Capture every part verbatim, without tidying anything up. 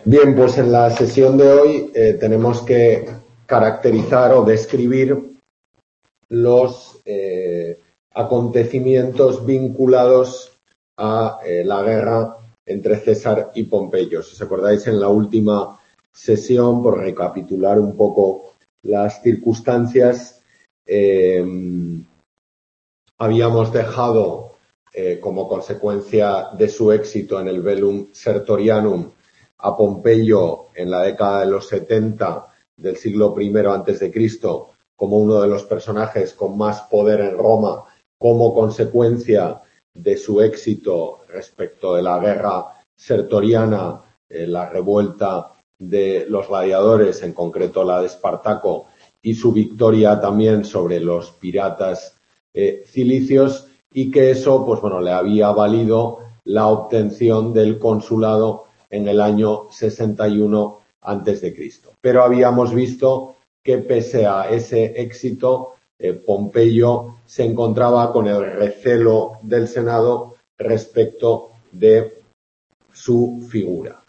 Bien, pues en la sesión de hoy eh, tenemos que caracterizar o describir los eh, acontecimientos vinculados a eh, la guerra entre César y Pompeyo. Si os acordáis, en la última sesión, por recapitular un poco las circunstancias, eh, habíamos dejado eh, como consecuencia de su éxito en el Velum Sertorianum a Pompeyo en la década de los setenta del siglo primero antes de Cristo como uno de los personajes con más poder en Roma, como consecuencia de su éxito respecto de la guerra sertoriana, eh, la revuelta de los gladiadores, en concreto la de Espartaco, y su victoria también sobre los piratas eh, cilicios, y que eso, pues bueno, le había valido la obtención del consulado en el año sesenta y uno antes de Cristo. Pero habíamos visto que pese a ese éxito, eh, Pompeyo se encontraba con el recelo del Senado respecto de su figura,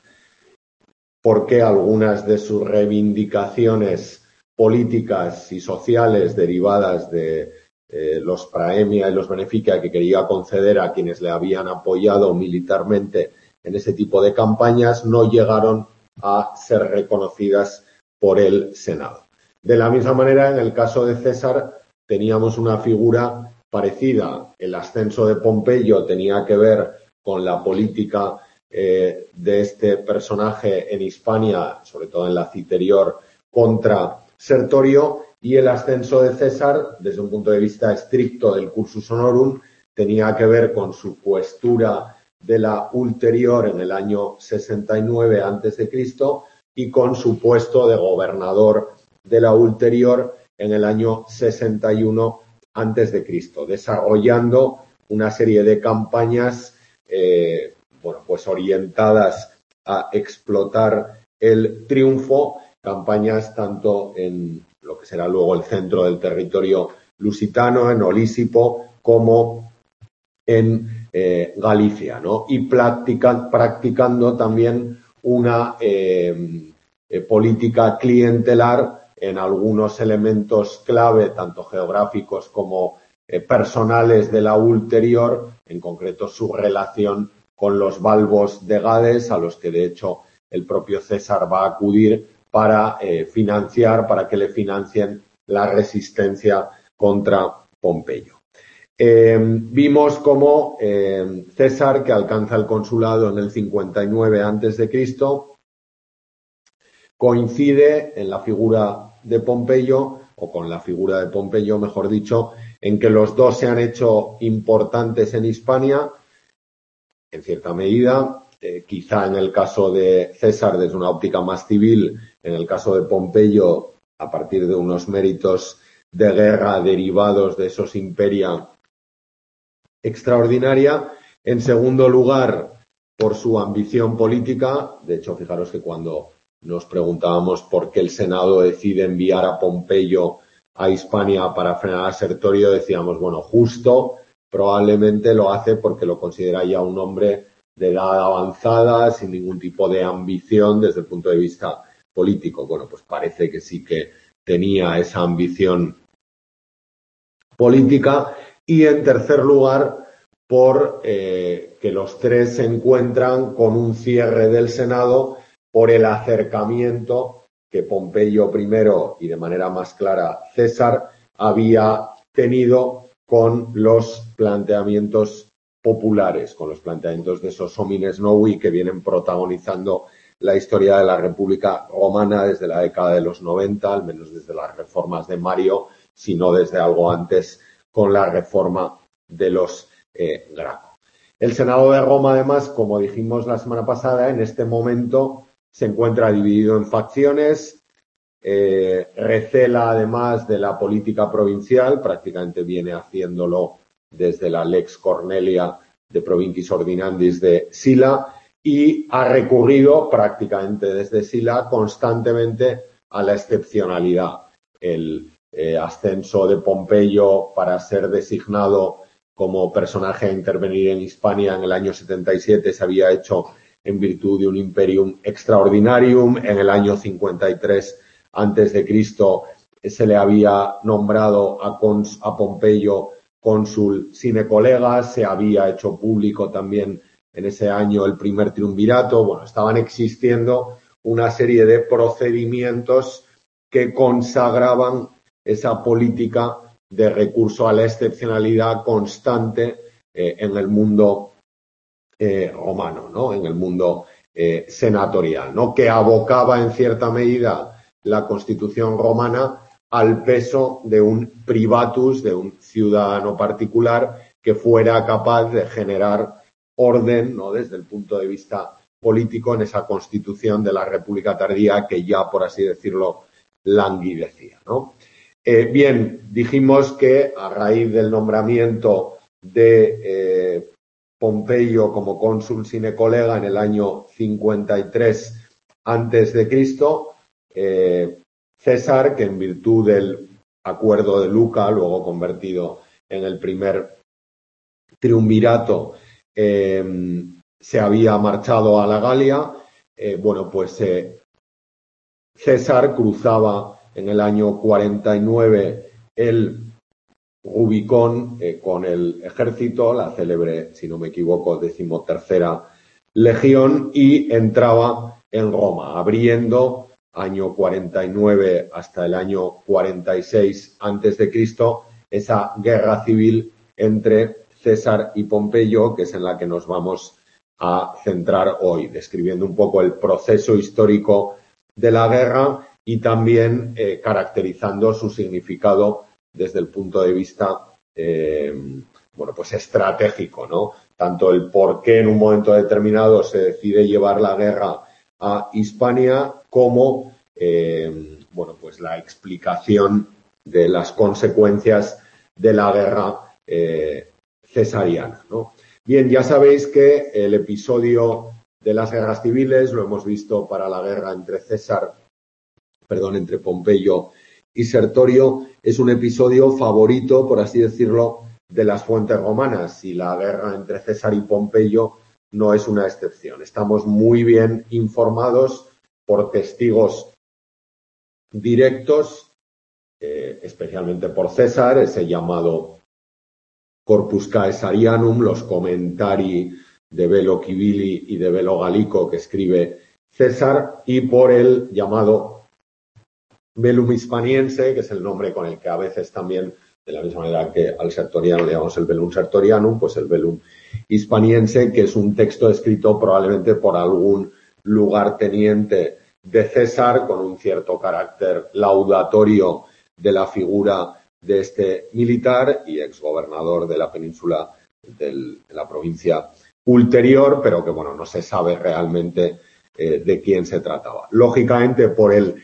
porque algunas de sus reivindicaciones políticas y sociales derivadas de eh, los praemia y los beneficia que quería conceder a quienes le habían apoyado militarmente en ese tipo de campañas no llegaron a ser reconocidas por el Senado. De la misma manera, en el caso de César, teníamos una figura parecida. El ascenso de Pompeyo tenía que ver con la política eh, de este personaje en Hispania, sobre todo en la Citerior, contra Sertorio, y el ascenso de César, desde un punto de vista estricto del cursus honorum, tenía que ver con su cuestura de la ulterior en el año sesenta y nueve antes de Cristo y con su puesto de gobernador de la ulterior en el año sesenta y uno antes de Cristo, desarrollando una serie de campañas eh, bueno, pues orientadas a explotar el triunfo, campañas tanto en lo que será luego el centro del territorio lusitano, en Olísipo, como en eh, Galicia, ¿no? Y practica, practicando también una eh, eh, política clientelar en algunos elementos clave, tanto geográficos como eh, personales de la ulterior, en concreto su relación con los balbos de Gades, a los que de hecho el propio César va a acudir para eh, financiar, para que le financien la resistencia contra Pompeyo. Eh, vimos cómo eh, César, que alcanza el consulado en el cincuenta y nueve antes de Cristo, coincide en la figura de Pompeyo, o con la figura de Pompeyo, mejor dicho, en que los dos se han hecho importantes en Hispania, en cierta medida, eh, quizá en el caso de César desde una óptica más civil, en el caso de Pompeyo a partir de unos méritos de guerra derivados de esos imperia extraordinaria. En segundo lugar, por su ambición política. De hecho, fijaros que cuando nos preguntábamos por qué el Senado decide enviar a Pompeyo a Hispania para frenar a Sertorio, decíamos, bueno, justo, probablemente lo hace porque lo considera ya un hombre de edad avanzada, sin ningún tipo de ambición desde el punto de vista político. Bueno, pues parece que sí que tenía esa ambición política. Y en tercer lugar, por eh, que los tres se encuentran con un cierre del Senado por el acercamiento que Pompeyo primero y de manera más clara César había tenido con los planteamientos populares, con los planteamientos de esos homines novi que vienen protagonizando la historia de la República Romana desde la década de los noventa, al menos desde las reformas de Mario, sino desde algo antes con la reforma de los eh, Graco. El Senado de Roma, además, como dijimos la semana pasada, en este momento se encuentra dividido en facciones, eh, recela además de la política provincial, prácticamente viene haciéndolo desde la Lex Cornelia de Provincis Ordinandis de Sila, y ha recurrido prácticamente desde Sila constantemente a la excepcionalidad. El eh, ascenso de Pompeyo para ser designado como personaje a intervenir en Hispania en el año setenta y siete se había hecho en virtud de un imperium extraordinarium. En el año cincuenta y tres antes de Cristo se le había nombrado a, cons, a Pompeyo cónsul sine colega, se había hecho público también en ese año el primer triunvirato. Bueno, estaban existiendo una serie de procedimientos que consagraban esa política de recurso a la excepcionalidad constante eh, en el mundo eh, romano, ¿no? En el mundo eh, senatorial, ¿no? Que abocaba en cierta medida la Constitución romana al peso de un privatus, de un ciudadano particular que fuera capaz de generar orden, ¿no? Desde el punto de vista político en esa Constitución de la República tardía que ya, por así decirlo, languidecía, ¿no? Eh, bien, dijimos que a raíz del nombramiento de eh, Pompeyo como cónsul sine colega en el año cincuenta y tres antes de Cristo, eh, César, que en virtud del acuerdo de Luca, luego convertido en el primer triunvirato, eh, se había marchado a la Galia, eh, bueno, pues eh, César cruzaba en el año cuarenta y nueve el Rubicón eh, con el ejército, la célebre, si no me equivoco, decimotercera legión, y entraba en Roma, abriendo año cuarenta y nueve hasta el año cuarenta y seis antes de Cristo, esa guerra civil entre César y Pompeyo, que es en la que nos vamos a centrar hoy, describiendo un poco el proceso histórico de la guerra y también eh, caracterizando su significado desde el punto de vista eh, bueno, pues estratégico, ¿no? Tanto el por qué en un momento determinado se decide llevar la guerra a Hispania como eh, bueno, pues la explicación de las consecuencias de la guerra eh, cesariana, ¿no? Bien, ya sabéis que el episodio de las guerras civiles lo hemos visto para la guerra entre César, perdón, entre Pompeyo y Sertorio, es un episodio favorito, por así decirlo, de las fuentes romanas, y la guerra entre César y Pompeyo no es una excepción. Estamos muy bien informados por testigos directos, eh, especialmente por César, ese llamado Corpus Caesarianum, los comentari de Velo Civili y de Velo Gallico que escribe César, y por el llamado Velum Hispaniense, que es el nombre con el que a veces también, de la misma manera que al Sertoriano le llamamos el Velum Sertorianum, pues el Velum Hispaniense, que es un texto escrito probablemente por algún lugarteniente de César, con un cierto carácter laudatorio de la figura de este militar y exgobernador de la península del, de la provincia ulterior, pero que, bueno, no se sabe realmente eh, de quién se trataba. Lógicamente, por el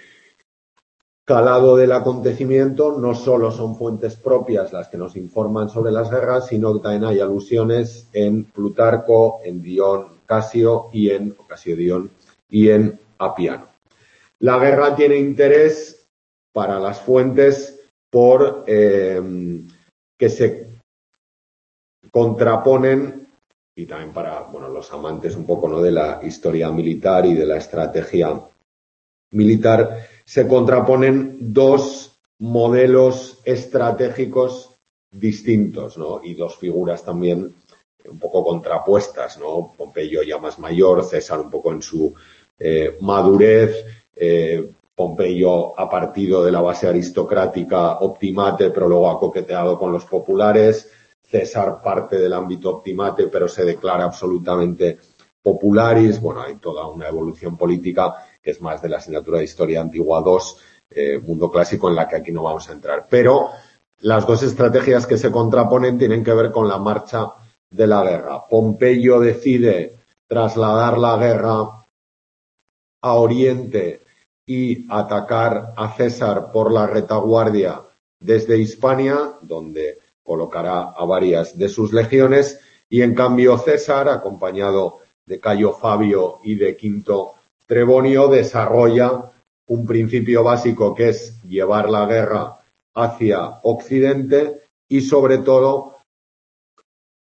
calado del acontecimiento, no solo son fuentes propias las que nos informan sobre las guerras, sino que también hay alusiones en Plutarco, en Dion Casio y en Casio Dion y en Apiano. La guerra tiene interés para las fuentes por eh, que se contraponen, y también para, bueno, los amantes un poco, ¿no?, de la historia militar y de la estrategia militar, se contraponen dos modelos estratégicos distintos, ¿no? Y dos figuras también un poco contrapuestas, ¿no? Pompeyo ya más mayor, César un poco en su eh, madurez, eh, Pompeyo ha partido de la base aristocrática optimate, pero luego ha coqueteado con los populares. César parte del ámbito optimate, pero se declara absolutamente popularis. Bueno, hay toda una evolución política que es más de la asignatura de Historia Antigua dos, eh, Mundo Clásico, en la que aquí no vamos a entrar. Pero las dos estrategias que se contraponen tienen que ver con la marcha de la guerra. Pompeyo decide trasladar la guerra a Oriente y atacar a César por la retaguardia desde Hispania, donde colocará a varias de sus legiones, y en cambio César, acompañado de Cayo Fabio y de Quinto Trebonio, desarrolla un principio básico que es llevar la guerra hacia Occidente y, sobre todo,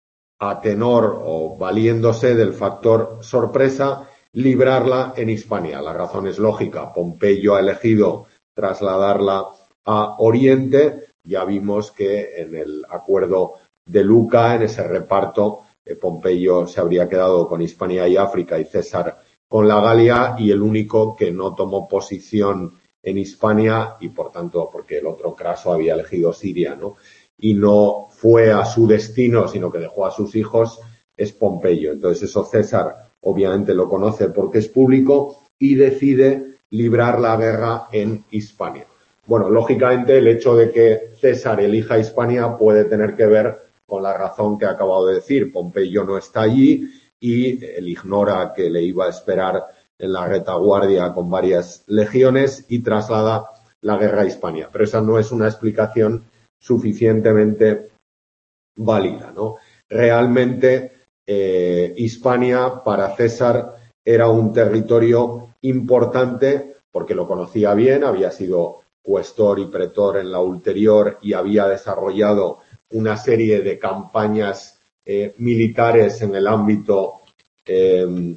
a tenor o valiéndose del factor sorpresa, librarla en Hispania. La razón es lógica. Pompeyo ha elegido trasladarla a Oriente. Ya vimos que en el acuerdo de Luca, en ese reparto, eh, Pompeyo se habría quedado con Hispania y África y César con la Galia, y el único que no tomó posición en Hispania, y por tanto, porque el otro Craso había elegido Siria, ¿no?, y no fue a su destino, sino que dejó a sus hijos, es Pompeyo. Entonces eso César obviamente lo conoce porque es público y decide librar la guerra en Hispania. Bueno, lógicamente el hecho de que César elija Hispania puede tener que ver con la razón que he acabado de decir. Pompeyo no está allí y él ignora que le iba a esperar en la retaguardia con varias legiones y traslada la guerra a Hispania. Pero esa no es una explicación suficientemente válida, ¿no? Realmente eh, Hispania para César era un territorio importante porque lo conocía bien, había sido cuestor y pretor en la ulterior y había desarrollado una serie de campañas eh, militares en el ámbito eh,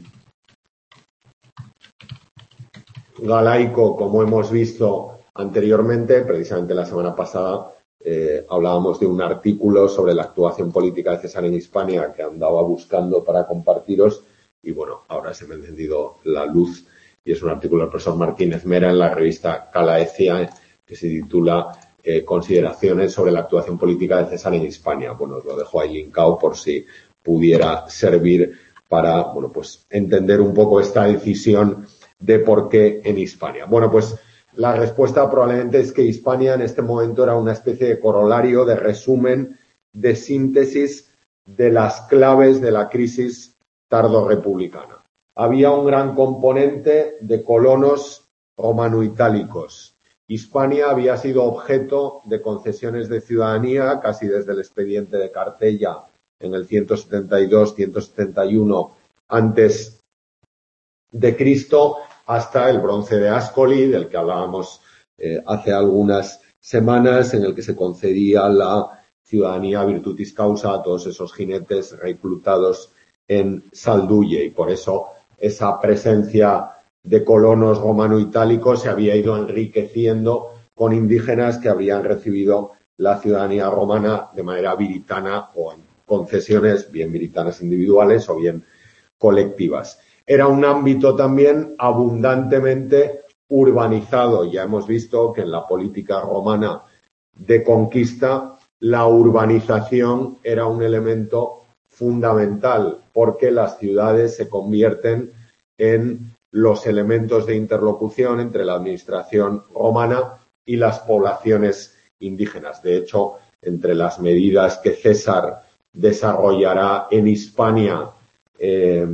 galaico, como hemos visto anteriormente. Precisamente la semana pasada eh, hablábamos de un artículo sobre la actuación política de César en Hispania que andaba buscando para compartiros y bueno, ahora se me ha encendido la luz y es un artículo del profesor Martínez Mera en la revista Calaecia que se titula eh, Consideraciones sobre la actuación política de César en Hispania. Bueno, os lo dejo ahí linkado por si pudiera servir para, bueno, pues entender un poco esta decisión de por qué en Hispania. Bueno, pues la respuesta probablemente es que Hispania en este momento era una especie de corolario, de resumen, de síntesis de las claves de la crisis tardo-republicana. Había un gran componente de colonos romano-itálicos. Hispania había sido objeto de concesiones de ciudadanía casi desde el expediente de Cartella en el ciento setenta y dos ciento setenta y uno antes de Cristo hasta el bronce de Ascoli, del que hablábamos eh, hace algunas semanas, en el que se concedía la ciudadanía virtutis causa a todos esos jinetes reclutados en Salduye, y por eso esa presencia de colonos romano-itálicos se había ido enriqueciendo con indígenas que habrían recibido la ciudadanía romana de manera viritana o en concesiones, bien viritanas individuales o bien colectivas. Era un ámbito también abundantemente urbanizado. Ya hemos visto que en la política romana de conquista la urbanización era un elemento fundamental porque las ciudades se convierten en los elementos de interlocución entre la administración romana y las poblaciones indígenas. De hecho, entre las medidas que César desarrollará en Hispania, eh,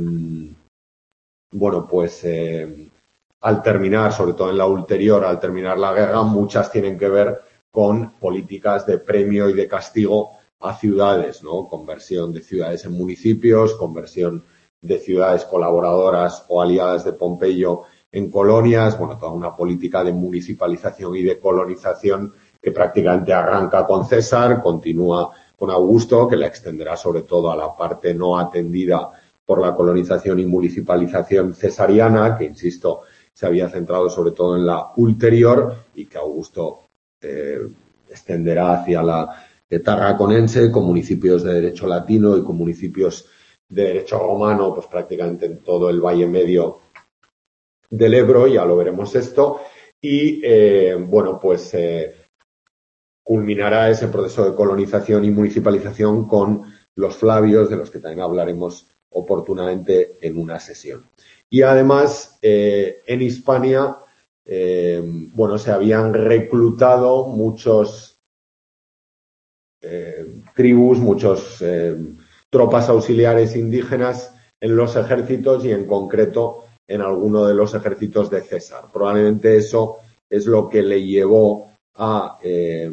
bueno, pues eh, al terminar, sobre todo en la ulterior, al terminar la guerra, muchas tienen que ver con políticas de premio y de castigo a ciudades, ¿no? Conversión de ciudades en municipios, conversión de ciudades colaboradoras o aliadas de Pompeyo en colonias, bueno, toda una política de municipalización y de colonización que prácticamente arranca con César, continúa con Augusto, que la extenderá sobre todo a la parte no atendida por la colonización y municipalización cesariana, que, insisto, se había centrado sobre todo en la ulterior y que Augusto eh, extenderá hacia la eh, tarraconense, con municipios de derecho latino y con municipios de derecho romano, pues prácticamente en todo el valle medio del Ebro, ya lo veremos esto, y eh, bueno, pues eh, culminará ese proceso de colonización y municipalización con los Flavios, de los que también hablaremos oportunamente en una sesión. Y además, eh, en Hispania, eh, bueno, se habían reclutado muchos eh, tribus, muchos eh, tropas auxiliares indígenas en los ejércitos y en concreto en alguno de los ejércitos de César. Probablemente eso es lo que le llevó a, eh,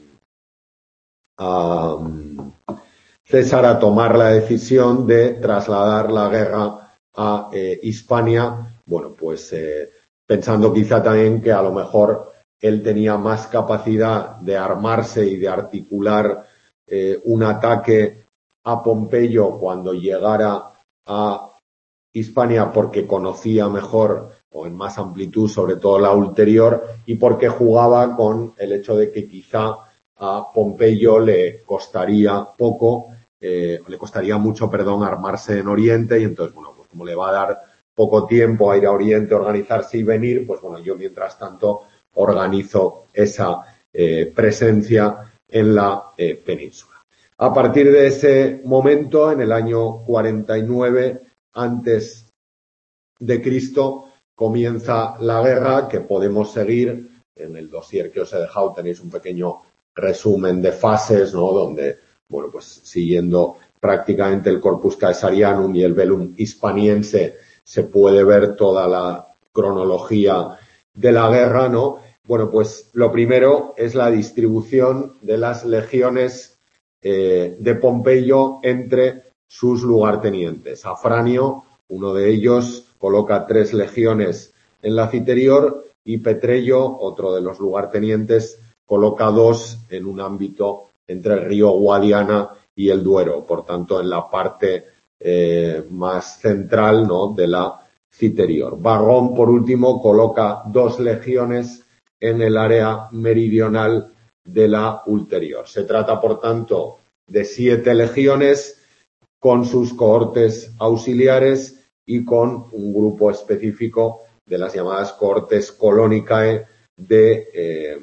a César a tomar la decisión de trasladar la guerra a eh, Hispania, bueno, pues eh, pensando quizá también que a lo mejor él tenía más capacidad de armarse y de articular eh, un ataque a Pompeyo cuando llegara a Hispania porque conocía mejor o en más amplitud sobre todo la ulterior y porque jugaba con el hecho de que quizá a Pompeyo le costaría poco, eh, le costaría mucho, perdón, armarse en Oriente y entonces, bueno, pues como le va a dar poco tiempo a ir a Oriente, organizarse y venir, pues bueno, yo mientras tanto organizo esa eh, presencia en la eh, península. A partir de ese momento, en el año cuarenta y nueve antes de Cristo, comienza la guerra que podemos seguir. En el dossier que os he dejado tenéis un pequeño resumen de fases, ¿no? Donde, bueno, pues siguiendo prácticamente el Corpus Caesarianum y el Velum Hispaniense se puede ver toda la cronología de la guerra, ¿no? Bueno, pues lo primero es la distribución de las legiones eh, de Pompeyo entre sus lugartenientes. Afranio, uno de ellos, coloca tres legiones en la Citerior y Petrello, otro de los lugartenientes, coloca dos en un ámbito entre el río Guadiana y el Duero, por tanto en la parte eh, más central, ¿no?, de la Citerior. Varrón, por último, coloca dos legiones en el área meridional de la ulterior. Se trata, por tanto, de siete legiones con sus cohortes auxiliares y con un grupo específico de las llamadas cohortes colonicae de eh,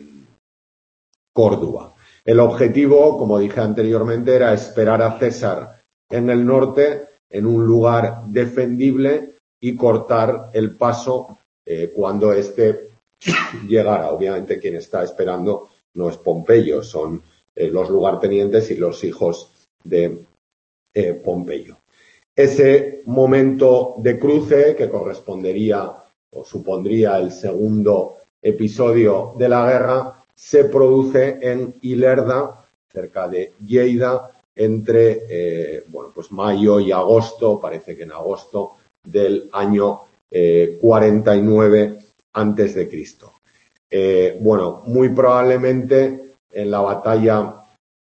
Córdoba. El objetivo, como dije anteriormente, era esperar a César en el norte, en un lugar defendible, y cortar el paso eh, cuando éste llegara. Obviamente quien está esperando no es Pompeyo, son eh, los lugartenientes y los hijos de eh, Pompeyo. Ese momento de cruce, que correspondería o supondría el segundo episodio de la guerra, se produce en Ilerda, cerca de Lleida, entre eh, bueno, pues mayo y agosto, parece que en agosto del año eh, cuarenta y nueve antes de Cristo. Eh, bueno, muy probablemente en la batalla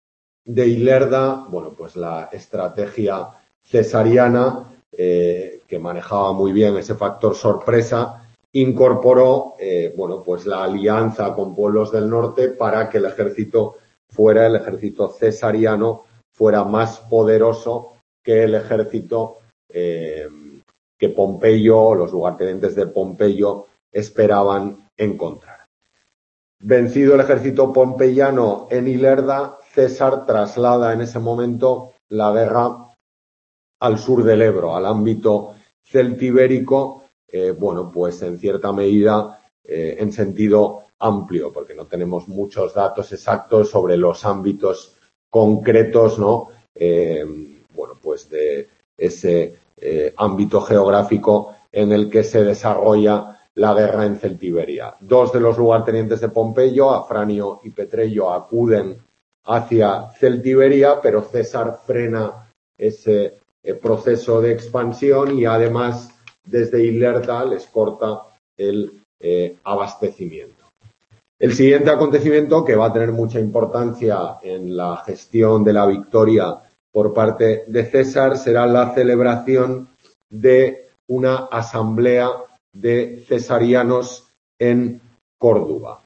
de Ilerda, bueno, pues la estrategia cesariana, eh, que manejaba muy bien ese factor sorpresa, incorporó, eh, bueno, pues la alianza con pueblos del norte para que el ejército fuera, el ejército cesariano, fuera más poderoso que el ejército eh, que Pompeyo, los lugartenientes de Pompeyo, esperaban encontrar. Vencido el ejército pompeyano en Ilerda, César traslada en ese momento la guerra al sur del Ebro, al ámbito celtibérico, eh, bueno, pues en cierta medida eh, en sentido amplio, porque no tenemos muchos datos exactos sobre los ámbitos concretos, ¿no? Eh, bueno, pues de ese eh, ámbito geográfico en el que se desarrolla la guerra en Celtiberia. Dos de los lugartenientes de Pompeyo, Afranio y Petrello, acuden hacia Celtiberia, pero César frena ese eh, proceso de expansión y además desde Ilerda les corta el eh, abastecimiento. El siguiente acontecimiento, que va a tener mucha importancia en la gestión de la victoria por parte de César, será la celebración de una asamblea de cesarianos en Córdoba.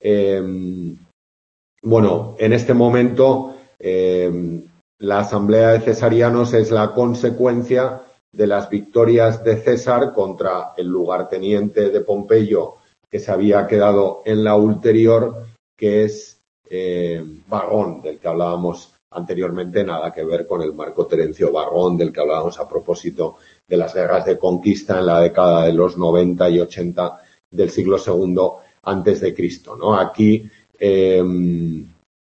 Eh, bueno, en este momento eh, la asamblea de cesarianos es la consecuencia de las victorias de César contra el lugarteniente de Pompeyo que se había quedado en la ulterior, que es eh, Varrón, del que hablábamos anteriormente, nada que ver con el Marco Terencio Varrón, del que hablábamos a propósito de las guerras de conquista en la década de los noventa y ochenta del siglo segundo antes de Cristo, ¿no? Aquí eh,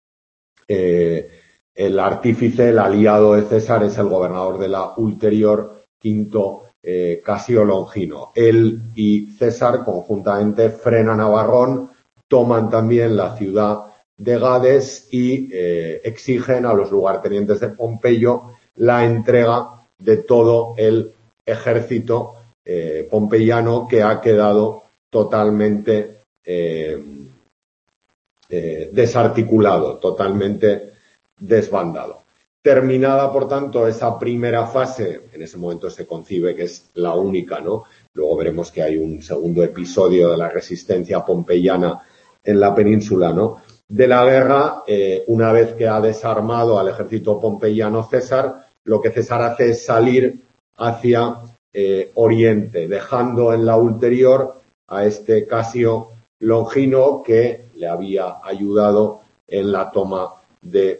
eh, el artífice, el aliado de César, es el gobernador de la ulterior, Quinto eh, Casio Longino. Él y César conjuntamente frenan a Varrón, toman también la ciudad de Gades y eh, exigen a los lugartenientes de Pompeyo la entrega de todo el ejército eh, pompeyano que ha quedado totalmente eh, eh, desarticulado, totalmente desbandado. Terminada, por tanto, esa primera fase, en ese momento se concibe que es la única, ¿no? Luego veremos que hay un segundo episodio de la resistencia pompeyana en la península, ¿no? De la guerra, eh, una vez que ha desarmado al ejército pompeyano César, lo que César hace es salir hacia eh, Oriente, dejando en la ulterior a este Casio Longino que le había ayudado en la toma de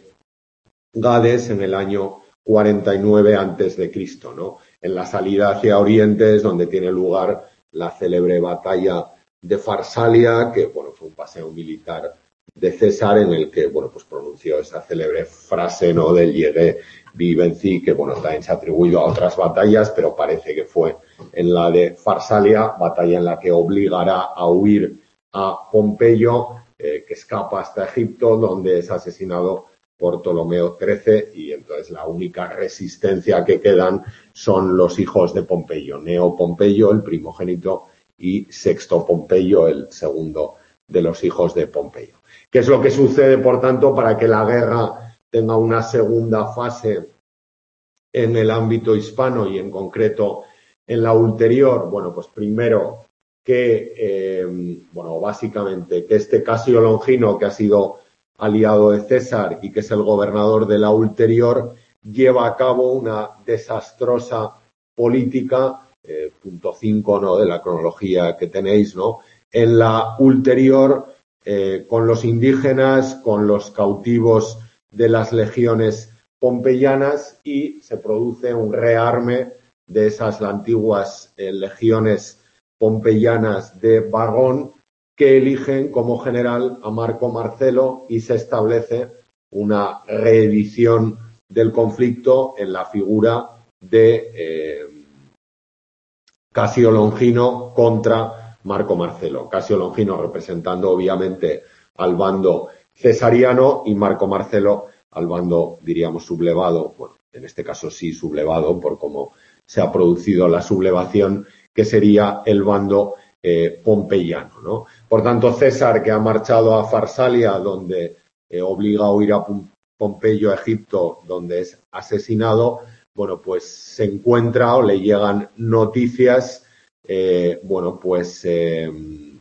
Gades en el año cuarenta y nueve antes de Cristo, ¿no? En la salida hacia Oriente es donde tiene lugar la célebre batalla de Farsalia, que bueno, fue un paseo militar de César en el que bueno, pues pronunció esa célebre frase, ¿no?, del llegué, vi, vencí, que bueno, también se ha atribuido a otras batallas, pero parece que fue en la de Farsalia, batalla en la que obligará a huir a Pompeyo, eh, que escapa hasta Egipto, donde es asesinado por Ptolomeo trece, y entonces la única resistencia que quedan son los hijos de Pompeyo, Neo Pompeyo, el primogénito, y Sexto Pompeyo, el segundo de los hijos de Pompeyo. ¿Qué es lo que sucede, por tanto, para que la guerra tenga una segunda fase en el ámbito hispano y en concreto en la ulterior? Bueno, pues primero que, eh, bueno, básicamente que este Casio Longino, que ha sido aliado de César y que es el gobernador de la ulterior, lleva a cabo una desastrosa política, eh, punto cinco, ¿no?, de la cronología que tenéis, ¿no?, en la ulterior, eh, con los indígenas, con los cautivos de las legiones pompeyanas, y se produce un rearme de esas antiguas eh, legiones pompeyanas de Varrón, que eligen como general a Marco Marcelo, y se establece una reedición del conflicto en la figura de eh, Casio Longino contra Marco Marcelo. Casio Longino representando obviamente al bando cesariano y Marco Marcelo al bando, diríamos, sublevado, bueno, en este caso sí sublevado por cómo se ha producido la sublevación, que sería el bando Eh, pompeyano, ¿no? Por tanto, César, que ha marchado a Farsalia, donde eh, obliga a huir a Pompeyo, a Egipto, donde es asesinado, bueno, pues se encuentra o le llegan noticias, eh, bueno, pues eh,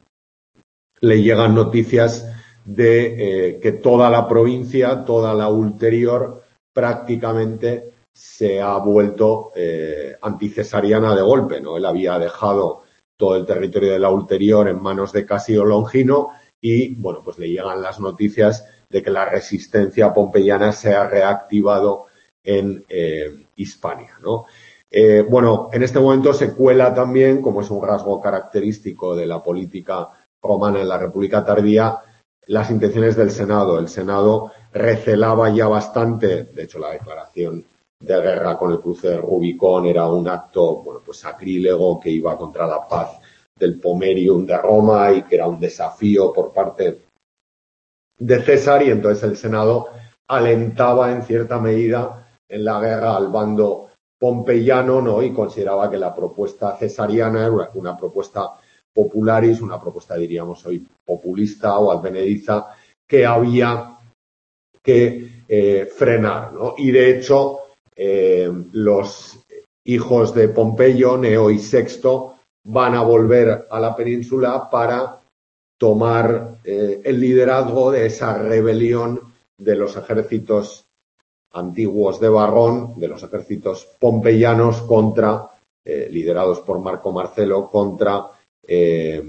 le llegan noticias de eh, que toda la provincia, toda la ulterior, prácticamente se ha vuelto eh, anticesariana de golpe, ¿no? Él había dejado todo el territorio de la ulterior en manos de Casio Longino y, bueno, pues le llegan las noticias de que la resistencia pompeyana se ha reactivado en eh, Hispania, ¿no? Eh, bueno, en este momento se cuela también, como es un rasgo característico de la política romana en la República tardía, las intenciones del Senado. El Senado recelaba ya bastante, de hecho la declaración de guerra con el cruce de Rubicón era un acto, bueno, pues sacrílego, que iba contra la paz del Pomerium de Roma y que era un desafío por parte de César, y entonces el Senado alentaba en cierta medida en la guerra al bando pompeyano, ¿no?, y consideraba que la propuesta cesariana era una, una propuesta popularis, una propuesta, diríamos hoy, populista o advenediza, que había que eh, frenar, ¿no? Y de hecho, Eh, los hijos de Pompeyo, Neo y Sexto, van a volver a la península para tomar eh, el liderazgo de esa rebelión de los ejércitos antiguos de Varrón, de los ejércitos pompeyanos contra, eh, liderados por Marco Marcelo, contra eh,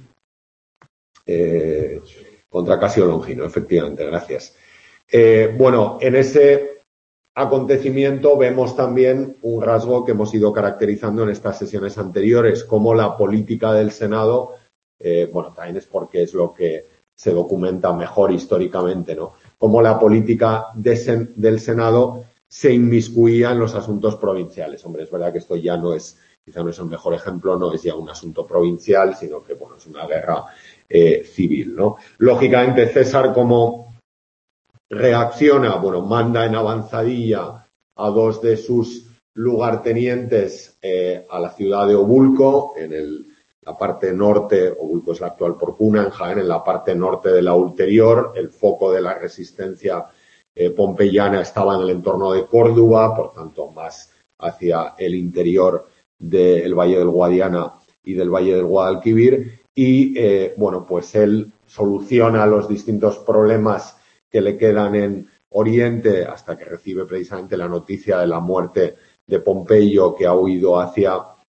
eh, contra Casio Longino, efectivamente, gracias. Eh, bueno, en ese acontecimiento vemos también un rasgo que hemos ido caracterizando en estas sesiones anteriores, como la política del Senado, eh, bueno, también es porque es lo que se documenta mejor históricamente, ¿no? Como la política de sen, del Senado se inmiscuía en los asuntos provinciales. Hombre, es verdad que esto ya no es, quizá no es el mejor ejemplo, no es ya un asunto provincial, sino que, bueno, es una guerra eh, civil, ¿no? Lógicamente, César, como reacciona, bueno, manda en avanzadilla a dos de sus lugartenientes eh, a la ciudad de Obulco, en el, la parte norte. Obulco es la actual Porcuna, en Jaén, en la parte norte de la ulterior, el foco de la resistencia eh, pompeyana estaba en el entorno de Córdoba, por tanto más hacia el interior del Valle del Guadiana y del Valle del Guadalquivir, y eh, bueno, pues él soluciona los distintos problemas que le quedan en Oriente hasta que recibe precisamente la noticia de la muerte de Pompeyo, que ha huido hacia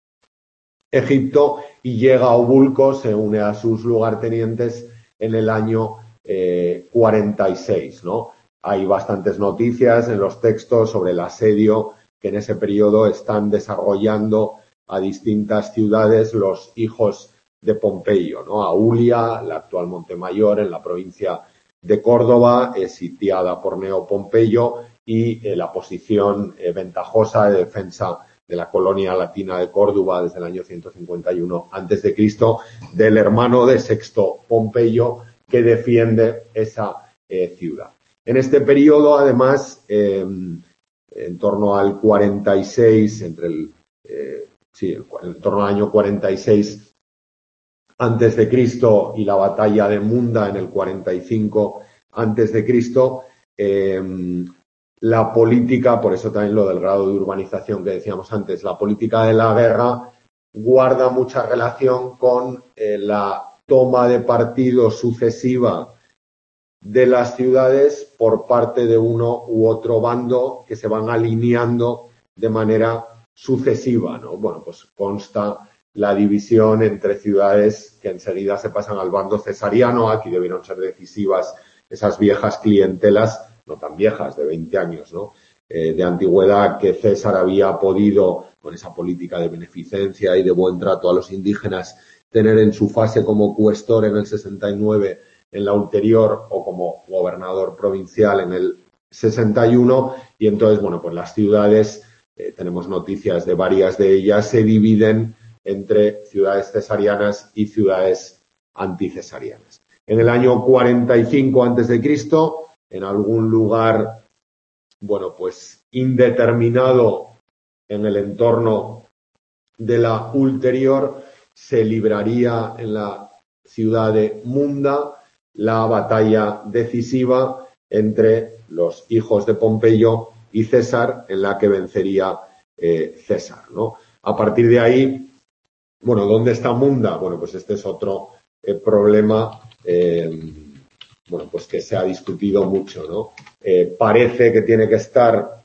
Egipto, y llega a Obulco, se une a sus lugartenientes en el año eh, cuarenta y seis, ¿no? Hay bastantes noticias en los textos sobre el asedio que en ese periodo están desarrollando a distintas ciudades los hijos de Pompeyo, ¿no? Aulia, la actual Montemayor, en la provincia de Córdoba, es sitiada por Neo Pompeyo, y eh, la posición eh, ventajosa de defensa de la colonia latina de Córdoba desde el año ciento cincuenta y uno antes de Cristo, del hermano de Sexto Pompeyo, que defiende esa eh, ciudad. En este periodo, además, eh, en torno al cuarenta y seis, entre el, eh, sí, en torno al año cuarenta y seis antes de Cristo y la batalla de Munda en el cuarenta y cinco antes de Cristo, eh, la política, por eso también lo del grado de urbanización que decíamos antes, la política de la guerra guarda mucha relación con eh, la toma de partido sucesiva de las ciudades por parte de uno u otro bando que se van alineando de manera sucesiva, ¿no? Bueno, pues consta la división entre ciudades que enseguida se pasan al bando cesariano. Aquí debieron ser decisivas esas viejas clientelas, no tan viejas, de veinte años, ¿no? Eh, de antigüedad, que César había podido, con esa política de beneficencia y de buen trato a los indígenas, tener en su fase como cuestor en el sesenta y nueve en la ulterior, o como gobernador provincial en el sesenta y uno, y entonces, bueno, pues las ciudades, eh, tenemos noticias de varias de ellas, se dividen entre ciudades cesarianas y ciudades anticesarianas. En el año cuarenta y cinco antes de Cristo, en algún lugar, bueno, pues indeterminado en el entorno de la ulterior, se libraría en la ciudad de Munda la batalla decisiva entre los hijos de Pompeyo y César, en la que vencería eh, César, ¿no? A partir de ahí, bueno, ¿dónde está Munda? Bueno, pues este es otro eh, problema, eh, bueno, pues que se ha discutido mucho, ¿no? Eh, parece que tiene que estar,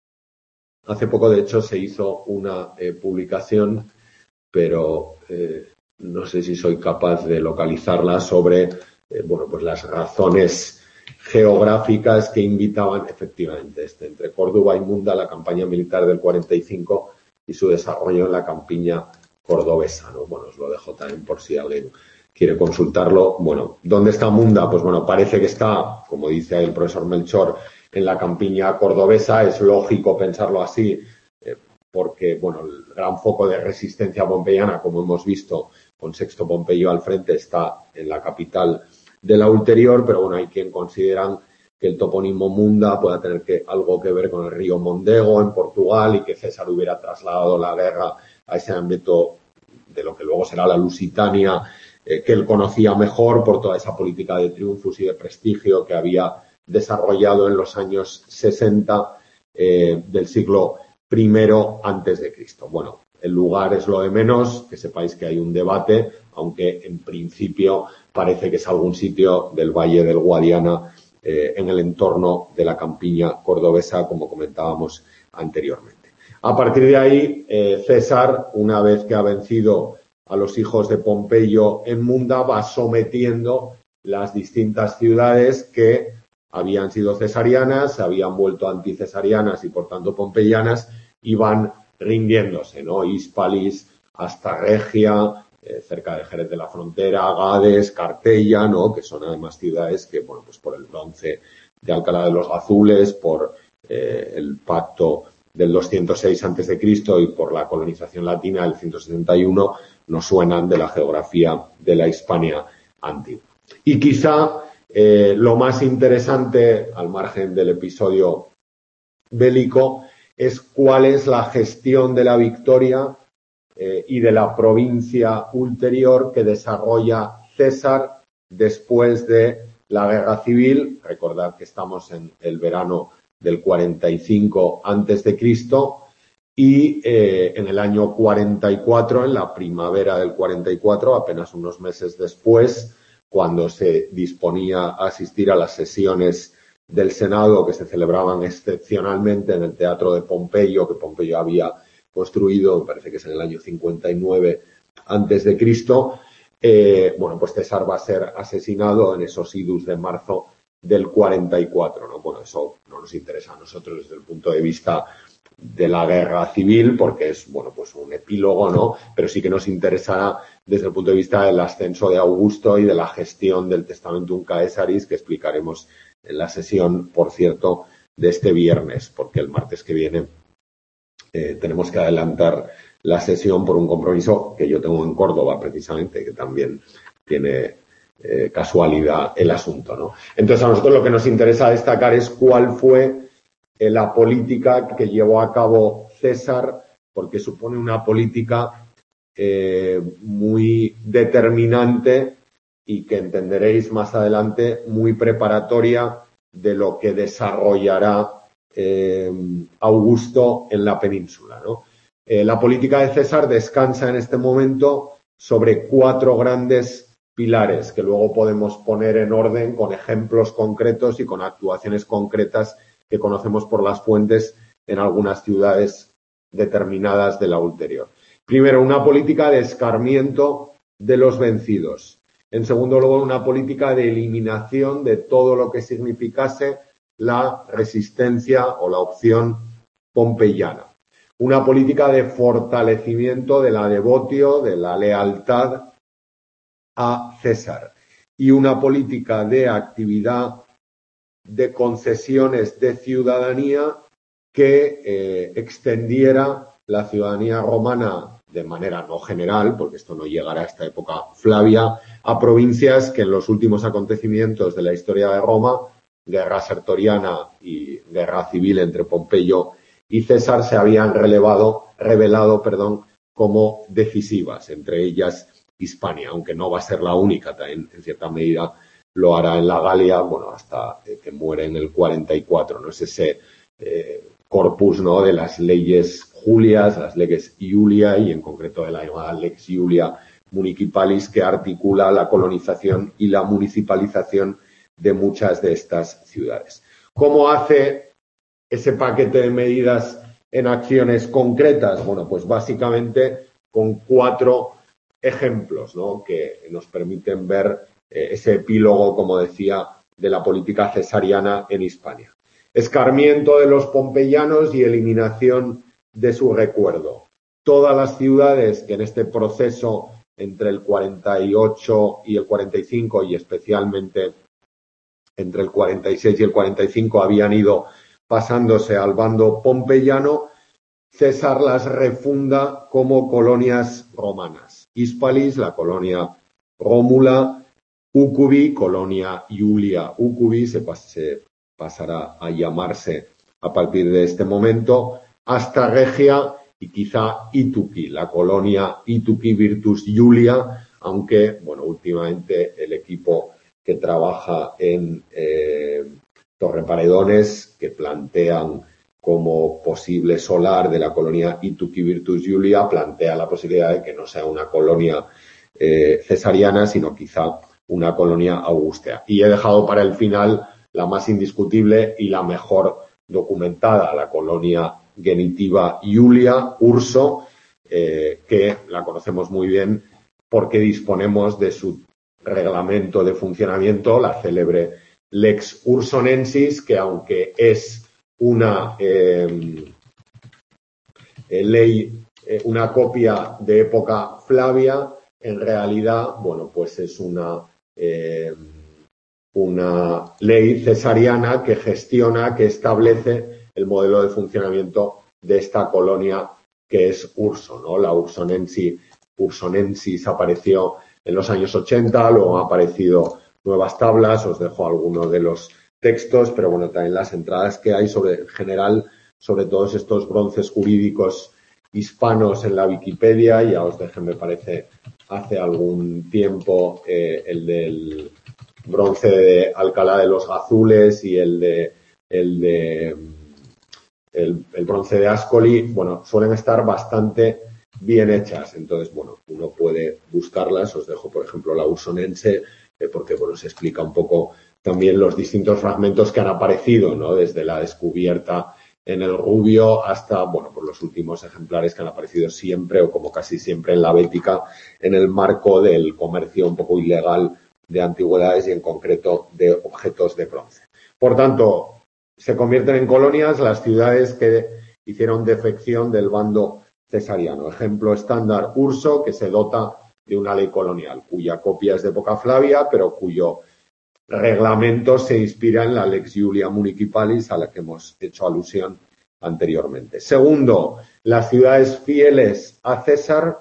hace poco de hecho se hizo una eh, publicación, pero eh, no sé si soy capaz de localizarla, sobre Eh, bueno, pues las razones geográficas que invitaban efectivamente este, entre Córdoba y Munda, la campaña militar del cuarenta y cinco y su desarrollo en la campiña cordobesa, ¿no? Bueno, os lo dejo también por si alguien quiere consultarlo. Bueno, ¿dónde está Munda? Pues bueno, parece que está, como dice el profesor Melchor, en la campiña cordobesa. Es lógico pensarlo así, eh, porque, bueno, el gran foco de resistencia pompeyana, como hemos visto, con Sexto Pompeyo al frente, está en la capital de la ulterior, pero bueno, hay quien consideran que el topónimo Munda pueda tener que, algo que ver con el río Mondego en Portugal, y que César hubiera trasladado la guerra a ese ámbito de lo que luego será la Lusitania, eh, que él conocía mejor por toda esa política de triunfos y de prestigio que había desarrollado en los años sesenta eh, del siglo primero antes de Cristo. Bueno, el lugar es lo de menos, que sepáis que hay un debate, aunque en principio parece que es algún sitio del Valle del Guadiana, eh, en el entorno de la campiña cordobesa, como comentábamos anteriormente. A partir de ahí, eh, César, una vez que ha vencido a los hijos de Pompeyo en Munda, va sometiendo las distintas ciudades que habían sido cesarianas, se habían vuelto anticesarianas y por tanto pompeyanas, y van rindiéndose, ¿no? Hispalis hasta Regia, eh, cerca de Jerez de la Frontera, Gades, Cartella, ¿no? Que son además ciudades que, bueno, pues por el bronce de Alcalá de los Gazules, por eh, el pacto del doscientos seis antes de Cristo y por la colonización latina del ciento setenta y uno, nos suenan de la geografía de la Hispania antigua. Y quizá eh, lo más interesante, al margen del episodio bélico, es cuál es la gestión de la victoria eh, y de la provincia ulterior que desarrolla César después de la guerra civil. Recordad que estamos en el verano del cuarenta y cinco antes de Cristo y eh, en el año cuarenta y cuatro, en la primavera del cuarenta y cuatro, apenas unos meses después, cuando se disponía a asistir a las sesiones del Senado que se celebraban excepcionalmente en el Teatro de Pompeyo, que Pompeyo había construido, me parece que es en el año cincuenta y nueve antes de Cristo, eh, bueno, pues César va a ser asesinado en esos idus de marzo del cuarenta y cuatro, ¿no? Bueno, eso no nos interesa a nosotros desde el punto de vista de la guerra civil, porque es, bueno, pues un epílogo, ¿no? Pero sí que nos interesará desde el punto de vista del ascenso de Augusto y de la gestión del Testamentum Caesaris, que explicaremos en la sesión, por cierto, de este viernes, porque el martes que viene eh, tenemos que adelantar la sesión por un compromiso que yo tengo en Córdoba, precisamente, que también tiene eh, casualidad el asunto, ¿no? Entonces, a nosotros lo que nos interesa destacar es cuál fue la política que llevó a cabo César, porque supone una política eh, muy determinante y que entenderéis más adelante muy preparatoria de lo que desarrollará eh, Augusto en la península, ¿no? Eh, la política de César descansa en este momento sobre cuatro grandes pilares que luego podemos poner en orden con ejemplos concretos y con actuaciones concretas que conocemos por las fuentes en algunas ciudades determinadas de la ulterior. Primero, una política de escarmiento de los vencidos. En segundo lugar, una política de eliminación de todo lo que significase la resistencia o la opción pompeyana. Una política de fortalecimiento de la devotio, de la lealtad a César. Y una política de actividad de concesiones de ciudadanía que eh, extendiera la ciudadanía romana de manera no general, porque esto no llegará a esta época Flavia, a provincias que en los últimos acontecimientos de la historia de Roma, guerra sertoriana y guerra civil entre Pompeyo y César, se habían relevado, revelado perdón, como decisivas, entre ellas Hispania, aunque no va a ser la única, también en cierta medida lo hará en la Galia, bueno, hasta eh, que muere en el cuarenta y cuatro, ¿no? Es ese eh, corpus, ¿no?, de las leyes Julias, las leyes Iulia y en concreto de la llamada Lex Iulia Municipalis, que articula la colonización y la municipalización de muchas de estas ciudades. ¿Cómo hace ese paquete de medidas en acciones concretas? Bueno, pues básicamente con cuatro ejemplos, ¿no?, que nos permiten ver ese epílogo, como decía, de la política cesariana en Hispania. Escarmiento de los pompeyanos y eliminación de su recuerdo. Todas las ciudades que en este proceso entre el cuarenta y ocho y el cuarenta y cinco y especialmente entre el cuarenta y seis y el cuarenta y cinco habían ido pasándose al bando pompeyano, César las refunda como colonias romanas. Hispalis, la colonia Rómula, Ucubi, colonia Iulia Ucubi, se, pas se pasará a llamarse a partir de este momento, hasta Regia y quizá Ituqui, la colonia Ituqui Virtus Iulia, aunque, bueno, últimamente el equipo que trabaja en eh, Torreparedones, que plantean como posible solar de la colonia Ituqui Virtus Iulia, plantea la posibilidad de que no sea una colonia eh, cesariana, sino quizá una colonia augustea. Y he dejado para el final la más indiscutible y la mejor documentada, la colonia genitiva Iulia, Urso, eh, que la conocemos muy bien porque disponemos de su reglamento de funcionamiento, la célebre Lex Ursonensis, que aunque es una eh, ley, eh, una copia de época Flavia, en realidad, bueno, pues es una Eh, una ley cesariana que gestiona, que establece el modelo de funcionamiento de esta colonia que es Urso, ¿no? La Ursonensis, Ursonensis apareció en los años ochenta, luego han aparecido nuevas tablas, os dejo algunos de los textos, pero bueno, también las entradas que hay sobre, en general, sobre todos estos bronces jurídicos hispanos en la Wikipedia. Ya os dejé, me parece, hace algún tiempo eh, el del bronce de Alcalá de los Gazules y el de el de el, el bronce de Ascoli, bueno, suelen estar bastante bien hechas. Entonces, bueno, uno puede buscarlas. Os dejo, por ejemplo, la Ausonense, eh, porque, bueno, se explica un poco también los distintos fragmentos que han aparecido, ¿no? Desde la descubierta en el Rubio hasta, bueno, pues los últimos ejemplares que han aparecido siempre o como casi siempre en la Bética en el marco del comercio un poco ilegal de antigüedades y en concreto de objetos de bronce. Por tanto, se convierten en colonias las ciudades que hicieron defección del bando cesariano. Ejemplo estándar, Urso, que se dota de una ley colonial, cuya copia es de época Flavia, pero cuyo reglamento se inspira en la Lex Julia Municipalis, a la que hemos hecho alusión anteriormente. Segundo, las ciudades fieles a César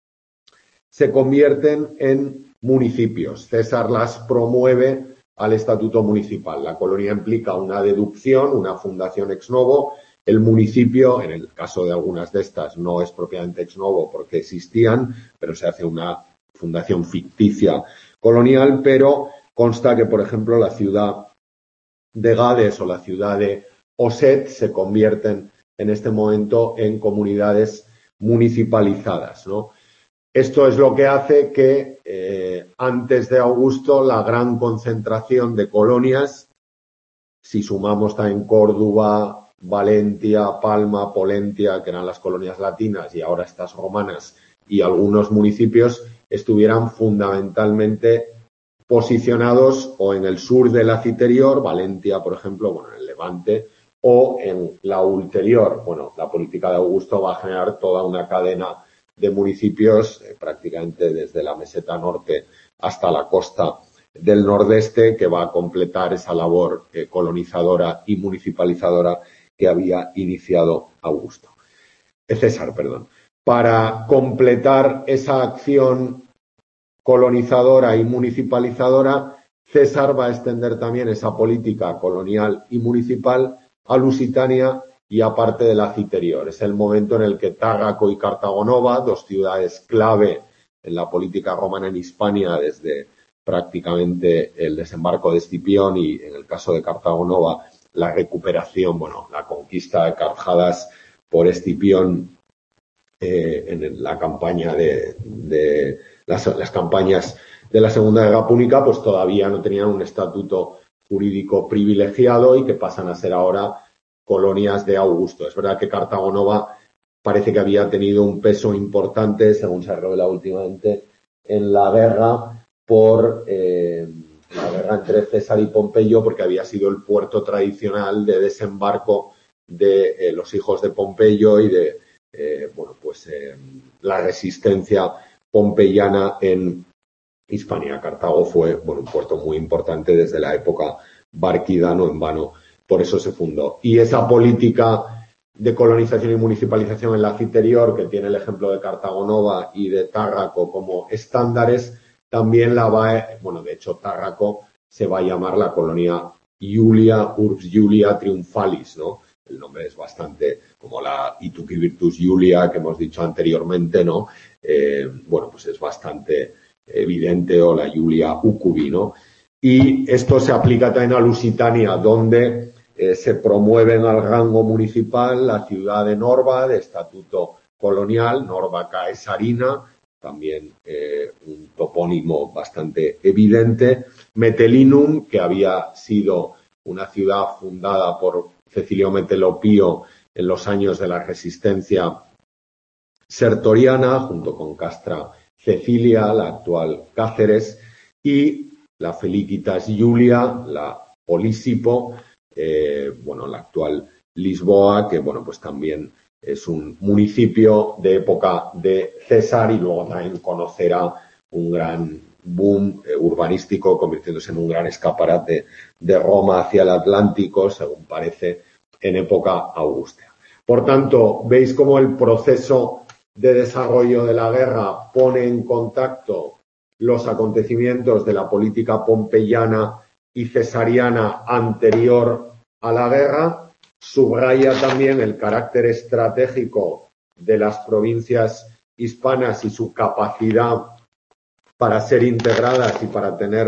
se convierten en municipios. César las promueve al estatuto municipal. La colonia implica una deducción, una fundación ex novo. El municipio, en el caso de algunas de estas, no es propiamente ex novo porque existían, pero se hace una fundación ficticia colonial, pero consta que, por ejemplo, la ciudad de Gades o la ciudad de Oset se convierten en este momento en comunidades municipalizadas, ¿no? Esto es lo que hace que eh, antes de Augusto la gran concentración de colonias, si sumamos también Córdoba, Valentia, Palma, Polentia, que eran las colonias latinas y ahora estas romanas y algunos municipios, estuvieran fundamentalmente posicionados o en el sur de la Citerior, Valentia, por ejemplo, bueno, en el Levante, o en la ulterior. Bueno, la política de Augusto va a generar toda una cadena de municipios, eh, prácticamente desde la meseta norte hasta la costa del nordeste, que va a completar esa labor eh, colonizadora y municipalizadora que había iniciado Augusto. Eh, César, perdón. Para completar esa acción colonizadora y municipalizadora, César va a extender también esa política colonial y municipal a Lusitania y a parte de la Citerior. Es el momento en el que Tágaco y Cartagonova, dos ciudades clave en la política romana en Hispania desde prácticamente el desembarco de Escipión y, en el caso de Cartagonova, la recuperación, bueno, la conquista de Carjadas por Escipión eh, en la campaña de, de las, las campañas de la Segunda Guerra Púnica, pues todavía no tenían un estatuto jurídico privilegiado y que pasan a ser ahora colonias de Augusto. Es verdad que Cartagonova parece que había tenido un peso importante, según se ha revelado últimamente, en la guerra por eh, la guerra entre César y Pompeyo, porque había sido el puerto tradicional de desembarco de eh, los hijos de Pompeyo y de eh, bueno, pues eh, la resistencia pompeyana en Hispania. Cartago fue, bueno, un puerto muy importante desde la época Barquida, no en vano, por eso se fundó. Y esa política de colonización y municipalización en la Citerior, que tiene el ejemplo de Cartagonova y de Tágaco como estándares, también la va, a, bueno, de hecho Tágaco se va a llamar la colonia Iulia, Urbs Iulia Triumphalis, ¿no? El nombre es bastante como la Ituci Virtus Iulia que hemos dicho anteriormente, ¿no? Eh, bueno, pues es bastante evidente, o la Iulia Ucubi, ¿no? Y esto se aplica también a Lusitania, donde eh, se promueven al rango municipal la ciudad de Norba, de estatuto colonial, Norba Caesarina, también eh, un topónimo bastante evidente, Metelinum, que había sido una ciudad fundada por Cecilio Metelopío en los años de la resistencia sertoriana, junto con Castra Cecilia, la actual Cáceres, y la Felicitas Iulia, la Polísipo, eh, bueno, la actual Lisboa, que, bueno, pues también es un municipio de época de César y luego también conocerá un gran boom eh, urbanístico, convirtiéndose en un gran escaparate de Roma hacia el Atlántico, según parece, en época augustea. Por tanto, veis cómo el proceso de desarrollo de la guerra pone en contacto los acontecimientos de la política pompeyana y cesariana anterior a la guerra, subraya también el carácter estratégico de las provincias hispanas y su capacidad para ser integradas y para tener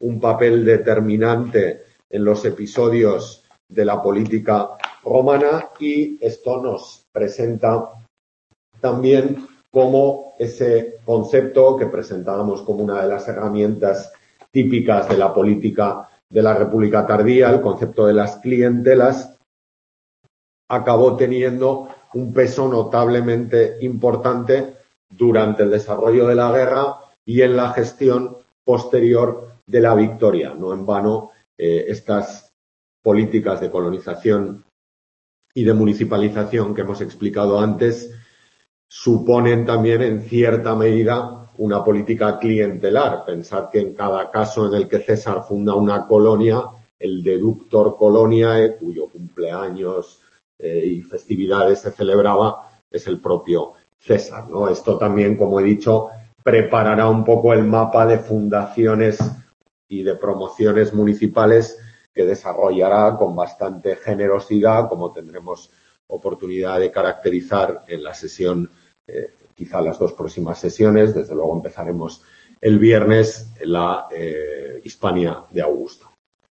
un papel determinante en los episodios de la política romana, y esto nos presenta también como ese concepto que presentábamos como una de las herramientas típicas de la política de la República tardía, el concepto de las clientelas, acabó teniendo un peso notablemente importante durante el desarrollo de la guerra y en la gestión posterior de la victoria. No en vano, eh, estas políticas de colonización y de municipalización que hemos explicado antes suponen también en cierta medida una política clientelar. Pensad que en cada caso en el que César funda una colonia, el deductor coloniae, cuyo cumpleaños eh, y festividades se celebraba, es el propio César, ¿no? Esto también, como he dicho, preparará un poco el mapa de fundaciones y de promociones municipales que desarrollará con bastante generosidad, como tendremos oportunidad de caracterizar en la sesión, eh, quizá las dos próximas sesiones. Desde luego empezaremos el viernes la eh, Hispania de Augusto.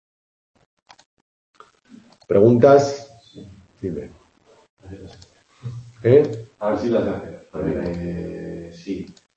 ¿Preguntas? Dime. ¿Eh? A ver si las hace. Eh, sí.